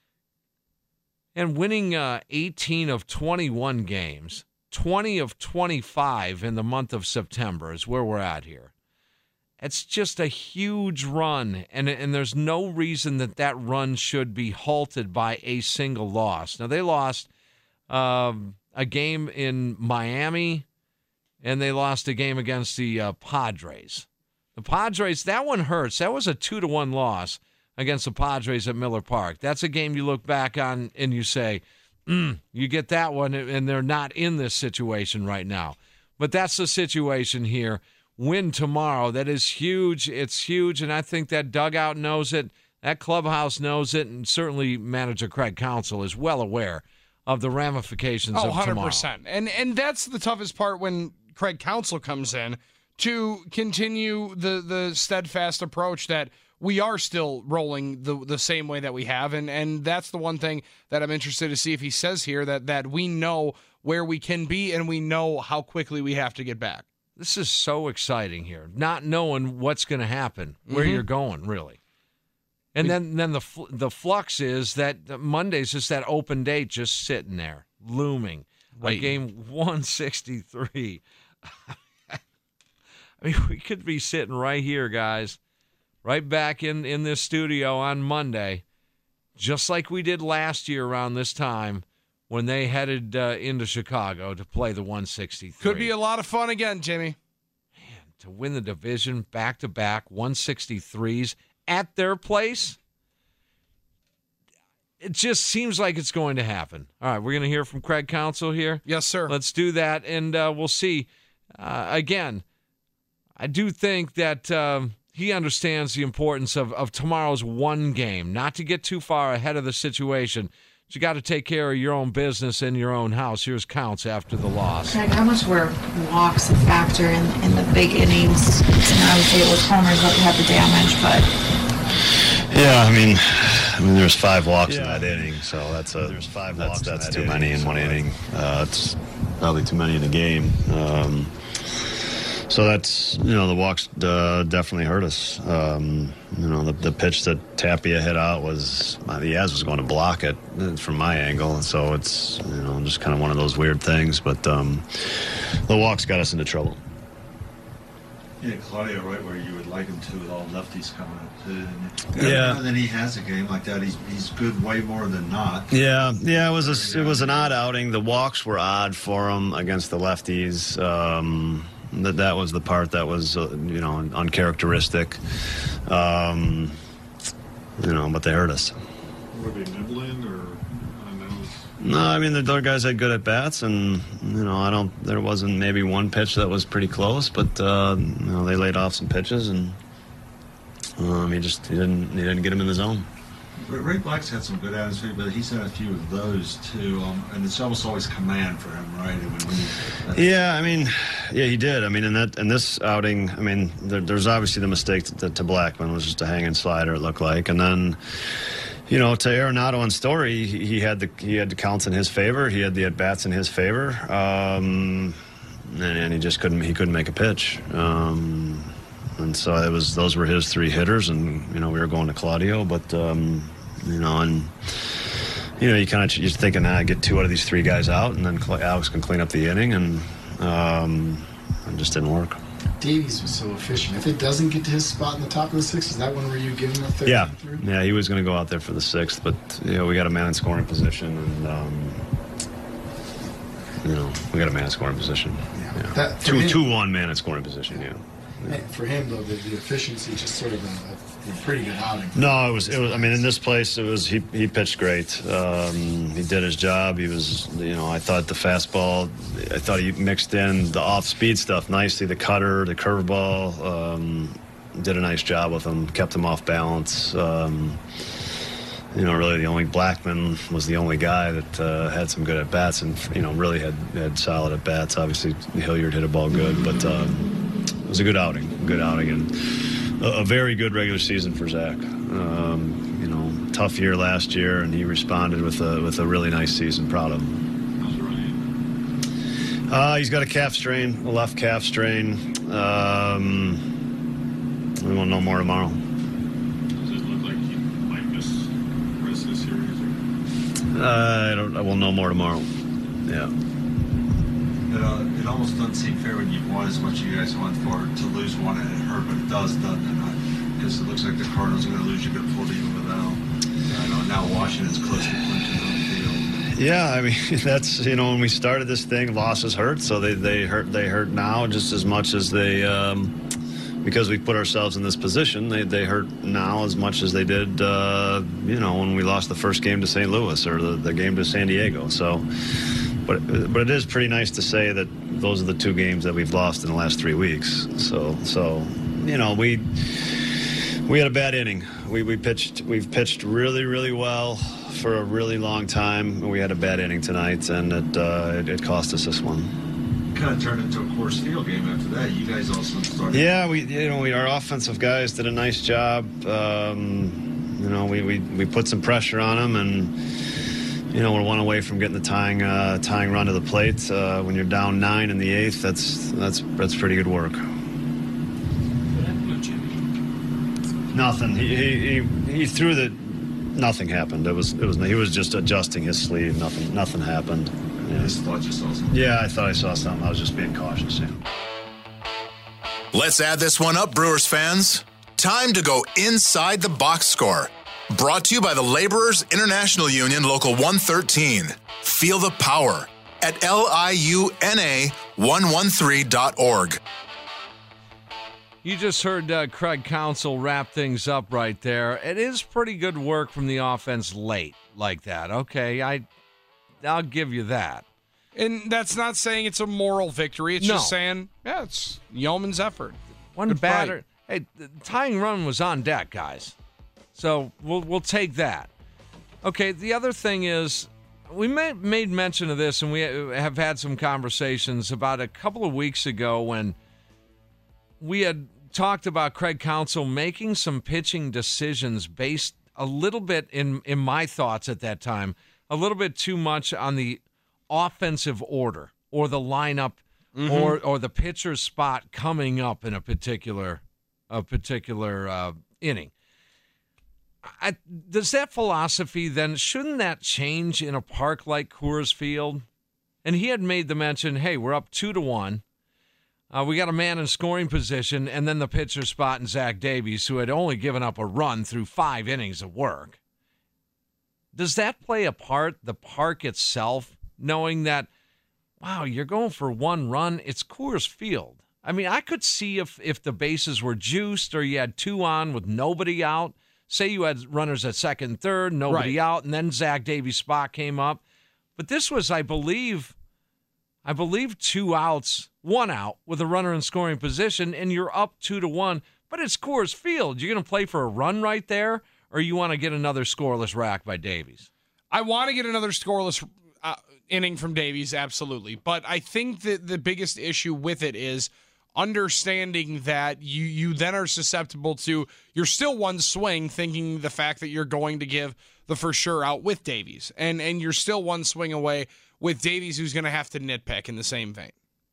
and winning 18 of 21 games, 20 of 25 in the month of September is where we're at here. It's just a huge run, and there's no reason that run should be halted by a single loss. Now, they lost a game in Miami, and they lost a game against the Padres. The Padres, that one hurts. That was a 2-1 loss against the Padres at Miller Park. That's a game you look back on and you say, you get that one, and they're not in this situation right now. But that's the situation here. Win tomorrow. That is huge. It's huge, and I think that dugout knows it. That clubhouse knows it, and certainly manager Craig Counsell is well aware of the ramifications of tomorrow. 100%. And that's the toughest part when Craig Counsell comes in, to continue the steadfast approach that we are still rolling the same way that we have. And that's the one thing that I'm interested to see if he says here, that we know where we can be and we know how quickly we have to get back. This is so exciting here, not knowing what's going to happen, where you're going, really. And then the flux is that Monday's just that open date just sitting there, looming. Like game 163. I mean, we could be sitting right here, guys, right back in this studio on Monday, just like we did last year around this time when they headed into Chicago to play the 163. Could be a lot of fun again, Jimmy. Man, to win the division back-to-back 163s at their place, it just seems like it's going to happen. All right, we're going to hear from Craig Counsell here. Yes, sir. Let's do that, and we'll see. Again, I do think that he understands the importance of tomorrow's one game, not to get too far ahead of the situation. But you got to take care of your own business in your own house. Here's Counts after the loss. Craig, how much were walks a factor in the big innings? I would say it was homers that had the damage, but... Yeah, I mean, there's 5 walks in that inning, so that's too many in one inning. It's probably too many in a game. So that's, the walks definitely hurt us. The pitch that Tapia hit out was, Yaz was going to block it from my angle, and so it's, just kind of one of those weird things. But the walks got us into trouble. Yeah, Claudio, right where you would like him to with all lefties coming up. Yeah. Then he has a game like that. He's good way more than not. Yeah. It was an odd outing. The walks were odd for him against the lefties. That was the part that was uncharacteristic. But they hurt us. Were they nibbling or? No, I mean, the other guys had good at-bats, and, there wasn't maybe one pitch that was pretty close, but, they laid off some pitches, and he didn't get him in the zone. Ray Black's had some good atmosphere, but he's had a few of those, too, and it's almost always command for him, right? He did. I mean, in this outing, I mean, there's obviously the mistake to Blackmon was just a hanging slider, it looked like, and then... to Arenado and Story, he had the counts in his favor. He had the at-bats in his favor, and he just couldn't make a pitch. And so those were his three hitters, and we were going to Claudio, but you're thinking, get two out of these three guys out, and then Alex can clean up the inning, and it just didn't work. Davies was so efficient. If it doesn't get to his spot in the top of the sixth, is that one where you give him a third? Yeah, he was going to go out there for the sixth, but we got a man in scoring position, and we got a man in scoring position. Yeah. 2-1 man in scoring position. Yeah. For him though, the efficiency just sort of a pretty good outing. No, it was. I mean, in this place, it was. He pitched great. He did his job. He was. I thought the fastball. I thought he mixed in the off-speed stuff nicely. The cutter, the curveball. Did a nice job with him. Kept him off balance. Really the only Blackmon was the only guy that had some good at bats, and really had solid at bats. Obviously, Hilliard hit a ball good, but it was a good outing. And a very good regular season for Zach. Tough year last year, and he responded with a really nice season. Proud of him. How's Ryan? He's got a left calf strain. We won't know more tomorrow. Does it look like he might miss the rest of the series? I will know more tomorrow. Yeah. It almost doesn't seem fair when you've won as much as you guys won to lose one and it hurt, but it does, doesn't it? Because it looks like the Cardinals are going to lose. You're going to pull it even without. Now Washington's close to Clinton on the field. Yeah, I mean, that's, when we started this thing, losses hurt, so they hurt now just as much as they, because we put ourselves in this position, they hurt now as much as they did, when we lost the first game to St. Louis or the game to San Diego. So, but it is pretty nice to say that those are the two games that we've lost in the last 3 weeks. So we had a bad inning. We've pitched really, really well for a really long time, and we had a bad inning tonight, and it cost us this one. Kind of turned into a Coors Field game after that. You guys also started. Yeah, our offensive guys did a nice job. We put some pressure on them, and we're one away from getting the tying run to the plate. When you're down 9 in the 8th, that's pretty good work. Nothing. He threw the. Nothing happened. He was just adjusting his sleeve. Nothing happened. Yeah. I thought you saw something. Yeah, I thought I saw something. I was just being cautious. Yeah. Let's add this one up, Brewers fans. Time to go inside the box score. Brought to you by the Laborers International Union Local 113. Feel the power at LIUNA113.org. You just heard Craig Counsell wrap things up right there. It is pretty good work from the offense late like that. Okay, I'll give you that. And that's not saying it's a moral victory. It's just saying, it's yeoman's effort. One batter. Hey, the tying run was on deck, guys. So we'll take that. Okay, the other thing is, we made mention of this, and we have had some conversations about a couple of weeks ago when we had talked about Craig Counsell making some pitching decisions based a little bit, in my thoughts at that time, a little bit too much on the offensive order or the lineup or the pitcher's spot coming up in a particular inning. Does that philosophy then, shouldn't that change in a park like Coors Field? And he had made the mention, hey, we're up 2-1. We got a man in scoring position, and then the pitcher spot in Zach Davies, who had only given up a run through 5 innings of work. Does that play a part, the park itself, knowing that, wow, you're going for 1 run? It's Coors Field. I mean, I could see if the bases were juiced or you had 2 on with nobody out. Say you had runners at second and third, nobody out, and then Zach Davies' spot came up. But this was, I believe 2 outs, 1 out with a runner in scoring position, and you're up 2-1. But it's Coors Field. You're going to play for a run right there, or you want to get another scoreless rack by Davies? I want to get another scoreless inning from Davies, absolutely. But I think that the biggest issue with it is understanding that you then are susceptible to, you're still one swing, thinking the fact that you're going to give the for sure out with Davies. And you're still one swing away with Davies, who's going to have to nitpick in the same vein.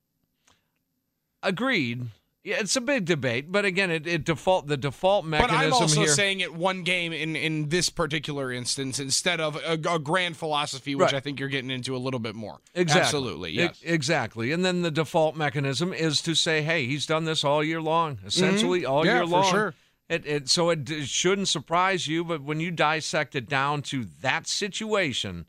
Agreed. Yeah, it's a big debate, but again, the default mechanism here. But I'm also saying it one game in this particular instance instead of a grand philosophy, which right. I think you're getting into a little bit more. Exactly. Absolutely, yes. Exactly. And then the default mechanism is to say, hey, he's done this all year long, essentially all year long. For sure. So it shouldn't surprise you, but when you dissect it down to that situation,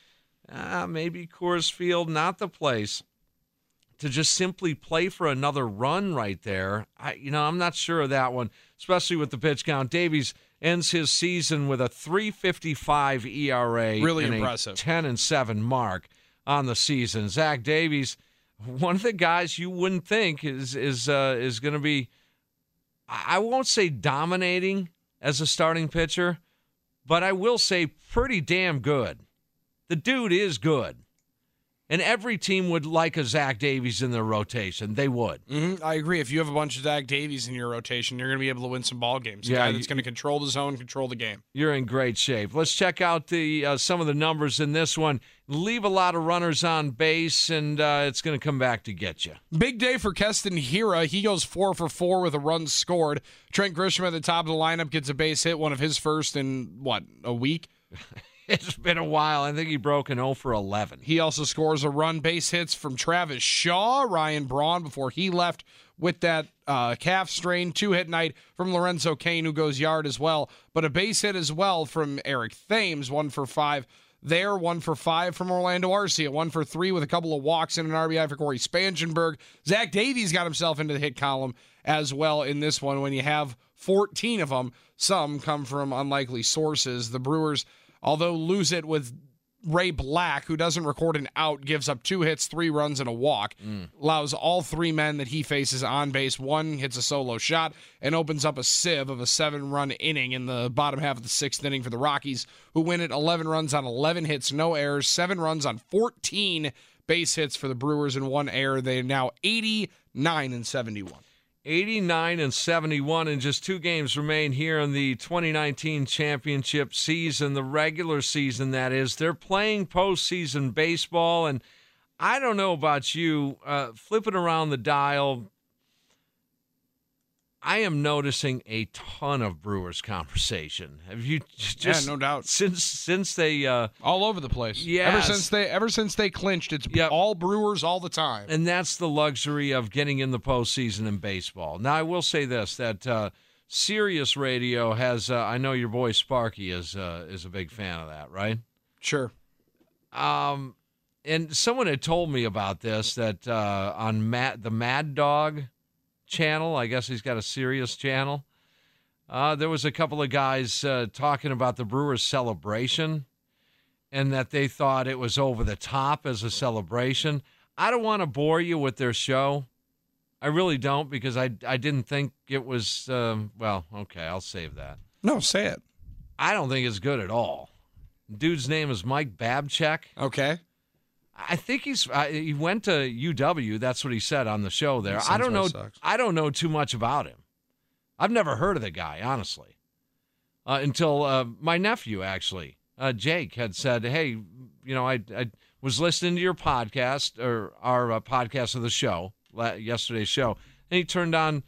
maybe Coors Field not the place to just simply play for another run right there. I'm not sure of that one, especially with the pitch count. Davies ends his season with a 3.55 ERA, really and impressive, a 10-7 mark on the season. Zach Davies, one of the guys you wouldn't think is going to be, I won't say dominating as a starting pitcher, but I will say pretty damn good. The dude is good. And every team would like a Zach Davies in their rotation. They would. Mm-hmm. I agree. If you have a bunch of Zach Davies in your rotation, you're going to be able to win some ball games. A guy that's going to control the zone, control the game. You're in great shape. Let's check out the some of the numbers in this one. Leave a lot of runners on base, and it's going to come back to get you. Big day for Keston Hiura. He goes 4 for 4 with a run scored. Trent Grisham at the top of the lineup gets a base hit, one of his first in, a week? It's been a while. I think he broke an 0 for 11. He also scores a run, base hits from Travis Shaw, Ryan Braun before he left with that calf strain. 2-hit night from Lorenzo Cain, who goes yard as well. But a base hit as well from Eric Thames, 1 for 5 there, 1 for 5 from Orlando Arcia, 1 for 3 with a couple of walks and an RBI for Corey Spangenberg. Zach Davies got himself into the hit column as well in this one. When you have 14 of them, some come from unlikely sources. The Brewers, although lose it with Ray Black, who doesn't record an out, gives up 2 hits, 3 runs, and a walk, allows all 3 men that he faces on base. 1 hits a solo shot and opens up a sieve of a 7-run inning in the bottom half of the 6th inning for the Rockies, who win it 11 runs on 11 hits, no errors, 7 runs on 14 base hits for the Brewers and 1 error. They are now 89-71. 89-71, and just 2 games remain here in the 2019 championship season, the regular season, that is. They're playing postseason baseball, and I don't know about you, flipping around the dial, I am noticing a ton of Brewers conversation. Have you just? Yeah, no doubt. Since they all over the place. Yeah. Ever since they clinched, it's all Brewers all the time. And that's the luxury of getting in the postseason in baseball. Now, I will say this: that Sirius Radio has. I know your boy Sparky is a big fan of that, right? Sure. And someone had told me about this, that on the Mad Dog channel, I guess he's got a Sirius channel, there was a couple of guys talking about the Brewers celebration and that they thought it was over the top as a celebration. I don't want to bore you with their show. I really don't, because I didn't think it was, well, okay, I'll save that. No, say it. I don't think it's good at all. Dude's name is Mike Babchek. Okay. I think he went to UW. That's what he said on the show there. I don't know. I don't know too much about him. I've never heard of the guy, honestly, until my nephew, actually, Jake, had said, "Hey, I was listening to your podcast, or our podcast of the show, yesterday's show," and he turned on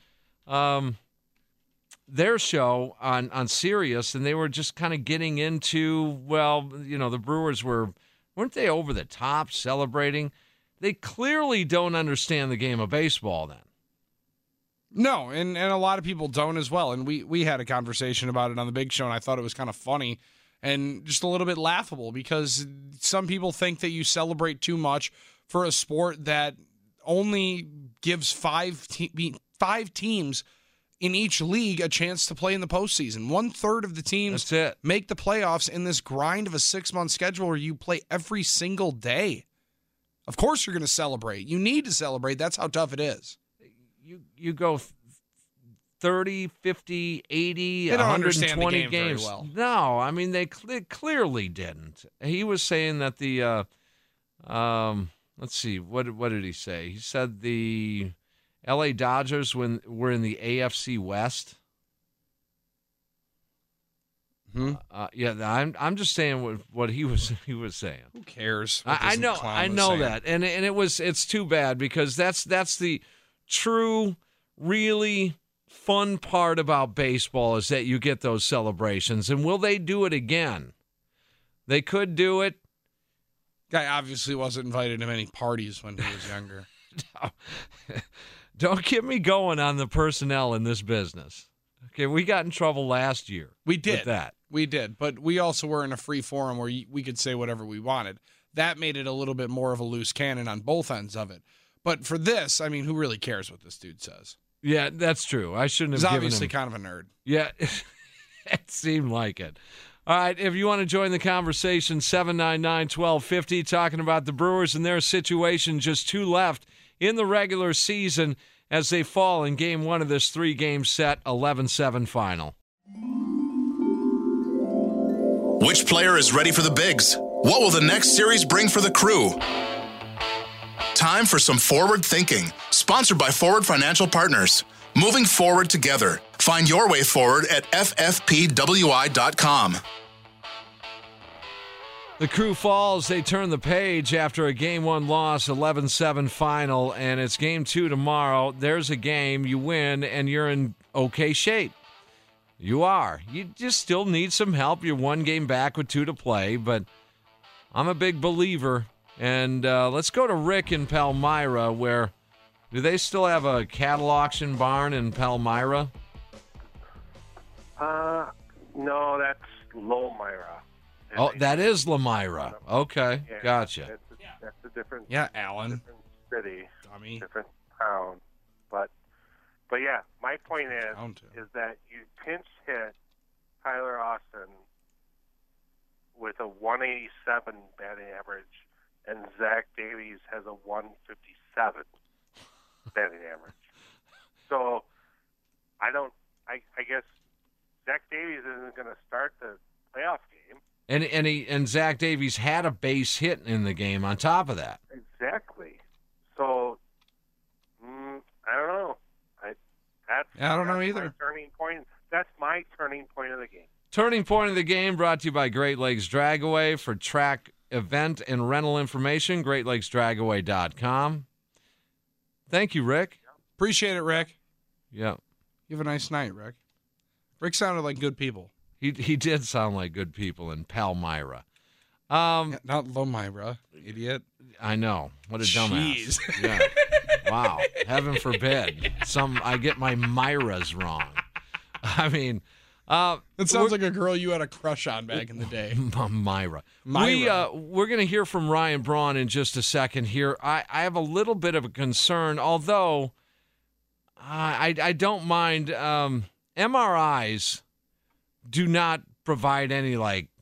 their show on Sirius, and they were just kind of getting into, the Brewers weren't they over the top celebrating? They clearly don't understand the game of baseball then. No, and a lot of people don't as well. And we had a conversation about it on the Big Show, and I thought it was kind of funny and just a little bit laughable, because some people think that you celebrate too much for a sport that only gives 5 teams in each league a chance to play in the postseason. 1/3 of the teams make the playoffs in this grind of a 6-month schedule where you play every single day. Of course you're going to celebrate. You need to celebrate. That's how tough it is. You go 30, 50, 80, they don't 120 understand the game games. very well. No, I mean, they clearly didn't. He was saying that the, let's see, what did he say? He said the L.A. Dodgers were in the AFC West. Yeah, I'm just saying what he was saying. Who cares? I know that, and it's too bad because that's the true, really fun part about baseball is that you get those celebrations. And will they do it again? They could do it. Guy obviously wasn't invited to many parties when he was younger. Don't get me going on the personnel in this business. Okay, we got in trouble last year. We did. With that. We did, but we also were in a free forum where we could say whatever we wanted. That made it a little bit more of a loose cannon on both ends of it. But for this, I mean, who really cares what this dude says? Yeah, that's true. I shouldn't have He's given obviously him... kind of a nerd. Yeah, it seemed like it. All right, if you want to join the conversation, 799-1250, talking about the Brewers and their situation, just 2 left in the regular season as they fall in Game 1 of this 3-game set, 11-7 final. Which player is ready for the bigs? What will the next series bring for the Crew? Time for some forward thinking. Sponsored by Forward Financial Partners. Moving forward together. Find your way forward at ffpwi.com. The Crew falls. They turn the page after a Game 1 loss, 11-7 final, and it's Game 2 tomorrow. There's a game. You win, and you're in okay shape. You are. You just still need some help. You're 1 game back with 2 to play, but I'm a big believer. And let's go to Rick in Palmyra, where do they still have a cattle auction barn in Palmyra? No, that's Lomira. Oh, that is Lamira. Okay, Yeah, gotcha. That's a different. Yeah, Alan. Different city. Dummy. Different town. But yeah, my point is that you pinch hit Tyler Austin with a 187 batting average, and Zach Davies has a 157 batting average. So I guess Zach Davies isn't going to start the playoff game. And Zach Davies had a base hit in the game on top of that. Exactly. So I don't know. I don't know either. Turning point. That's my turning point of the game. Turning point of the game brought to you by Great Lakes Dragaway. For track, event, and rental information, GreatLakesDragaway.com. Thank you, Rick. Appreciate it, Rick. Yeah. You have a nice night, Rick. Rick sounded like good people. He did sound like good people in Palmyra. Not Lomira, idiot. I know. What a Jeez. dumbass. Yeah. Wow. Heaven forbid. I get my Myras wrong. I mean, it sounds like a girl you had a crush on back in the day. Myra. Myra. We're going to hear from Ryan Braun in just a second here. I have a little bit of a concern, although I don't mind. MRIs do not provide any,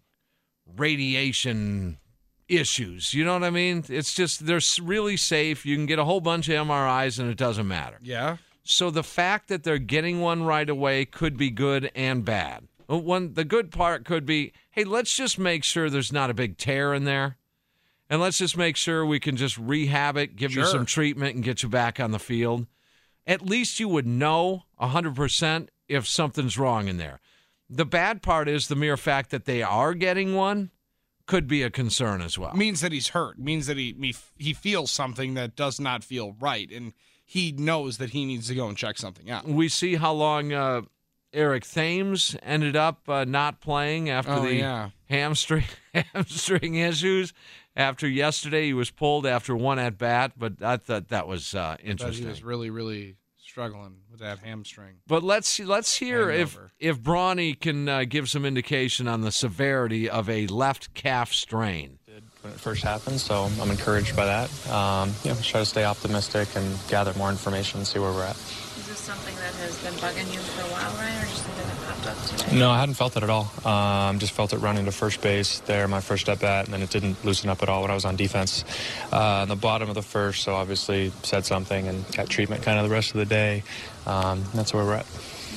radiation issues. You know what I mean? It's just they're really safe. You can get a whole bunch of MRIs, and it doesn't matter. Yeah. So the fact that they're getting one right away could be good and bad. The good part could be, hey, let's just make sure there's not a big tear in there. And let's just make sure we can just rehab it, give you some treatment, and get you back on the field. At least you would know 100% if something's wrong in there. The bad part is the mere fact that they are getting one could be a concern as well. Means that he's hurt. Means that he feels something that does not feel right, and he knows that he needs to go and check something out. We see how long Eric Thames ended up not playing after hamstring issues. After yesterday, he was pulled after one at bat, but I thought that was interesting. He was really, really struggling with that hamstring. But let's hear if Brawny can give some indication on the severity of a left calf strain. When it first happened, so I'm encouraged by that. Try to stay optimistic and gather more information and see where we're at. Is this something that has been bugging you for a while, Ryan, or just something that popped up today? No, I hadn't felt it at all. Just felt it running to first base there, my first at bat, and then it didn't loosen up at all when I was on defense in the bottom of the first. So obviously said something and got treatment kind of the rest of the day. That's where we're at.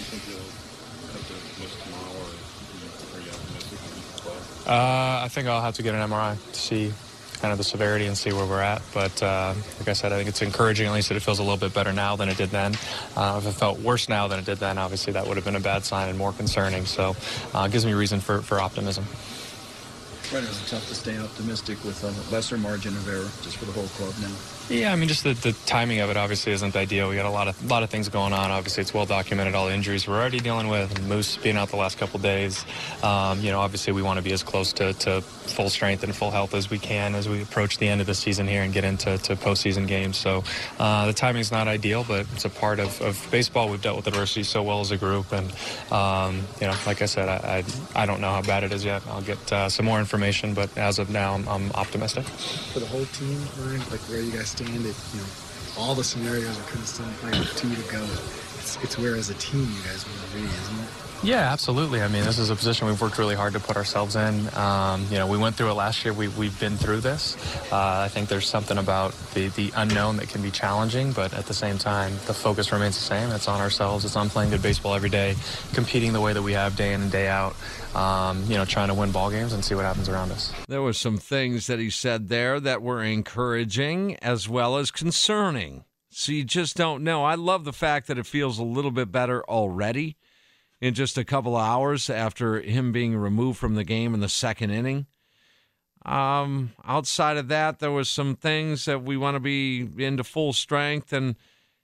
I think I'll have to get an MRI to see kind of the severity and see where we're at. But like I said, I think it's encouraging at least that it feels a little bit better now than it did then. If it felt worse now than it did then, obviously that would have been a bad sign and more concerning. So it gives me reason for optimism. Right, it's tough to stay optimistic with a lesser margin of error just for the whole club now. Yeah, I mean, just the timing of it obviously isn't ideal. We got a lot of things going on. Obviously, it's well documented, all the injuries we're already dealing with, and Moose being out the last couple of days. Obviously we want to be as close to full strength and full health as we can as we approach the end of the season here and get into postseason games. So the timing's not ideal, but it's a part of baseball. We've dealt with adversity so well as a group, and like I said, I don't know how bad it is yet. I'll get some more information, but as of now, I'm optimistic. For the whole team, Ryan, like where you guys stand, all the scenarios are kind of still in play with 2 to go. It's where as a team you guys want to be, isn't it? Yeah, absolutely. I mean, this is a position we've worked really hard to put ourselves in. We went through it last year. We've been through this. I think there's something about the unknown that can be challenging, but at the same time, the focus remains the same. It's on ourselves. It's on playing good baseball every day, competing the way that we have day in and day out, trying to win ball games and see what happens around us. There were some things that he said there that were encouraging as well as concerning. So you just don't know. I love the fact that it feels a little bit better already in just a couple of hours after him being removed from the game in the second inning. Outside of that, there was some things that we want to be into full strength. And,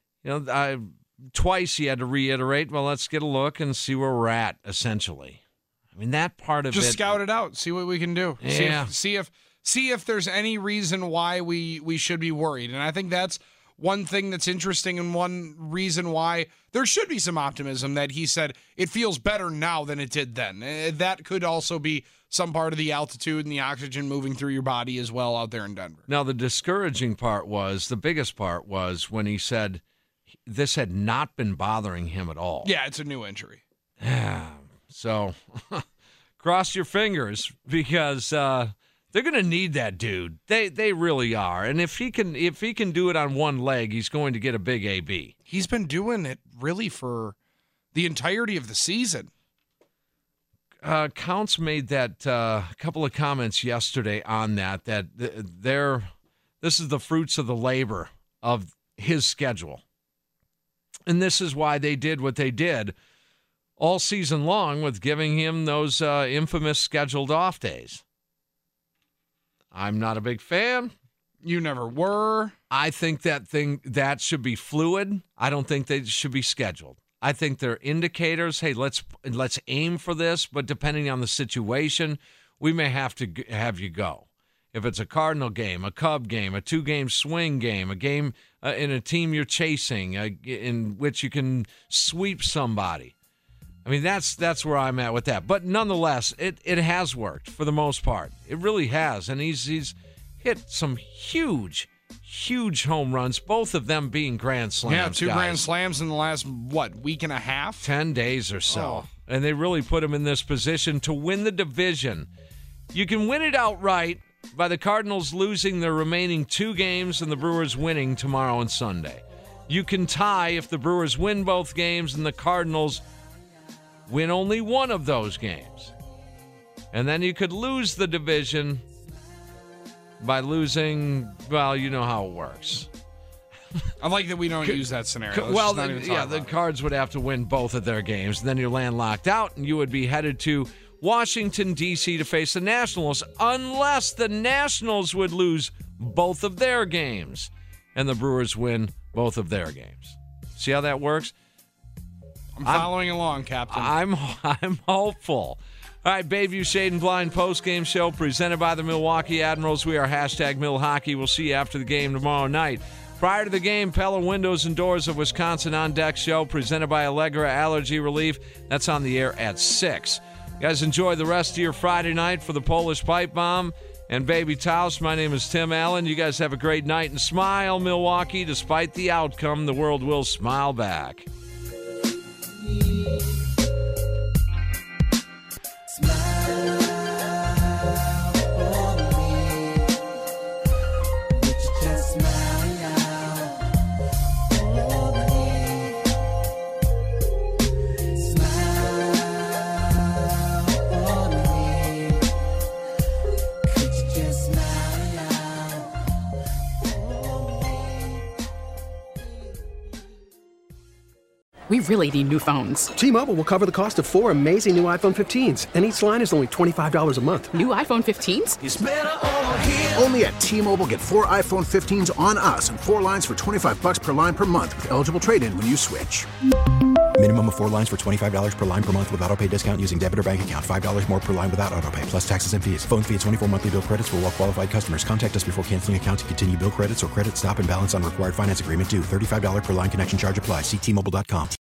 twice he had to reiterate, well, let's get a look and see where we're at, essentially. I mean, that part of just it. Scout it out. See what we can do. Yeah. See if there's any reason why we should be worried. And I think that's one thing that's interesting and one reason why there should be some optimism that he said it feels better now than it did then. That could also be some part of the altitude and the oxygen moving through your body as well out there in Denver. Now, the discouraging part the biggest part was when he said this had not been bothering him at all. Yeah, it's a new injury. So cross your fingers because they're going to need that dude. They really are. And if he can do it on one leg, he's going to get a big AB. He's been doing it really for the entirety of the season. Counts made that couple of comments yesterday on that this is the fruits of the labor of his schedule. And this is why they did what they did all season long with giving him those infamous scheduled off days. I'm not a big fan. You never were. I think that should be fluid. I don't think they should be scheduled. I think they're indicators. Hey, let's aim for this, but depending on the situation, we may have to have you go. If it's a Cardinal game, a Cub game, a 2-game swing game, a game in a team you're chasing, in which you can sweep somebody. I mean, that's where I'm at with that. But nonetheless, it has worked for the most part. It really has. And he's hit some huge home runs, both of them being grand slams. Yeah, 2 guys. grand slams in the last, week and a half? 10 days or so. Oh. And they really put him in this position to win the division. You can win it outright by the Cardinals losing their remaining 2 games and the Brewers winning tomorrow and Sunday. You can tie if the Brewers win both games and the Cardinals win only one of those games. And then you could lose the division by losing, well, you know how it works. I like that we don't use that scenario. Well, the Cards would have to win both of their games, and then you're landlocked out, and you would be headed to Washington, D.C. to face the Nationals, unless the Nationals would lose both of their games, and the Brewers win both of their games. See how that works? I'm following along, Captain. I'm hopeful. All right, Bayview Shade and Blind postgame show presented by the Milwaukee Admirals. We are #MilHockey. We'll see you after the game tomorrow night. Prior to the game, Pella Windows and Doors of Wisconsin on Deck show presented by Allegra Allergy Relief. That's on the air at 6. You guys enjoy the rest of your Friday night for the Polish Pipe Bomb and Baby Taos. My name is Tim Allen. You guys have a great night and smile, Milwaukee. Despite the outcome, the world will smile back. We really need new phones. T-Mobile will cover the cost of 4 amazing new iPhone 15s, and each line is only $25 a month. New iPhone 15s? It's better over here. Only at T-Mobile, get 4 iPhone 15s on us and 4 lines for $25 per line per month with eligible trade-in when you switch. Minimum of 4 lines for $25 per line per month with autopay discount using debit or bank account. $5 more per line without autopay, plus taxes and fees. Phone fee at 24 monthly bill credits for well-qualified customers. Contact us before canceling account to continue bill credits or credit stop and balance on required finance agreement due. $35 per line connection charge applies. See T-Mobile.com.